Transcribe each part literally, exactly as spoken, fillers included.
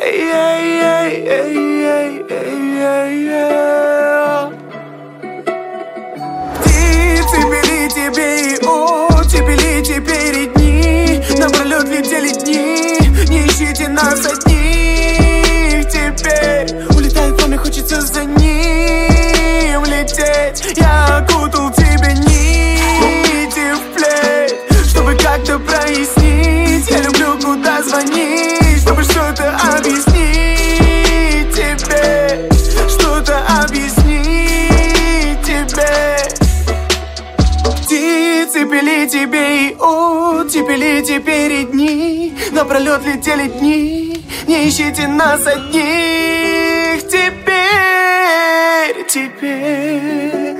Птицы пели тебе и очи пели теперь и дни. Напролет летели дни, не ищите нас одних. Теперь улетает пламя, хочется за ним лететь. Я окутал тебе нити в плеть, чтобы как-то прояснить. Я люблю, куда звонить, чтобы что-то объяснить тебе, что-то объяснить тебе. Птицы пели тебе и очи пели теперь и дни. Напролет летели дни, не ищите нас одних. Теперь, теперь.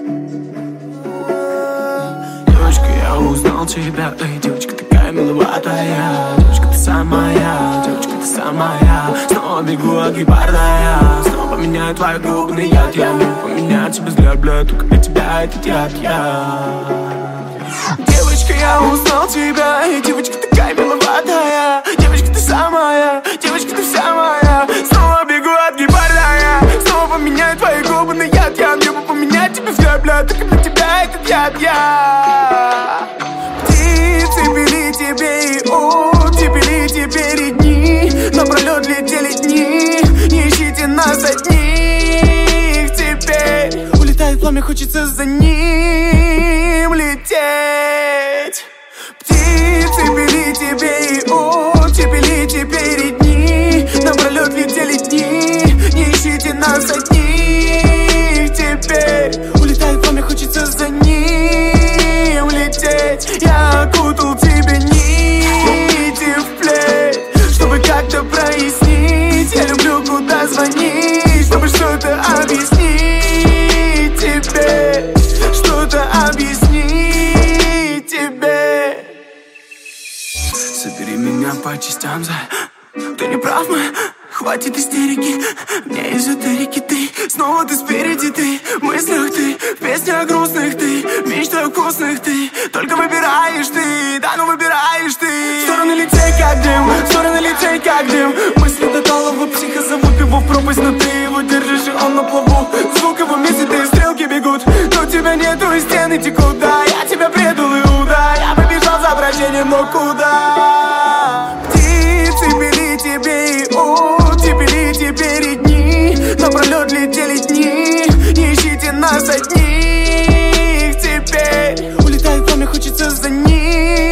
Девочка, я узнал тебя, эй, девочка, такая миловатая. Девочка, ты самая, девочка, ты самая. Снова бегу от гепарда я, снова поменяю твои губы на яд. Я могу поменять тебе взгляд, бля, только для тебя этот яд я. Девочка, я узнал тебя, эй, девочка, такая миловатая. Девочка, ты самая, девочка, ты вся моя. Снова бегу от гепарда я, снова поменяю твои губы на яд. Я могу поменять тебе взгляд, бля, только для тебя этот яд я. Птицы пели тебе и очи пели теперь и дни. Напролет летели дни, не ищите нас одних. Теперь улетает пламя, хочется за ним лететь. Птицы пели тебе и очи пели теперь и дни. Напролет летели дни, не ищите нас одних. Теперь улетает пламя, хочется за ним лететь. Я окутал тебе нити в плеть, чтобы как-то прояснить. Я люблю, куда звонить, чтобы что-то объяснить тебе, что-то объяснить тебе. Собери меня по частям, за ты не прав, мы. Хватит истерики, мне эзотерики ты. Снова ты спереди, ты в мыслях ты, в песнях грустных ты, в мечтах вкусных ты. Только выбираешь ты, да ну выбираешь ты. В стороны лететь как дым, в стороны лететь как дым. Мысли до талого психа зовут его в пропасть, но ты его держишь и он на плаву. Звук его месяц, и стрелки бегут, но тебя нету и стены текут. Да, я тебя предал Иуда, я побежал за прощением, но куда? Птицы пели тебе и очи пели теперь и дни. Напролет летели дни, не ищите нас одних. Теперь улетает пламя, хочется за ним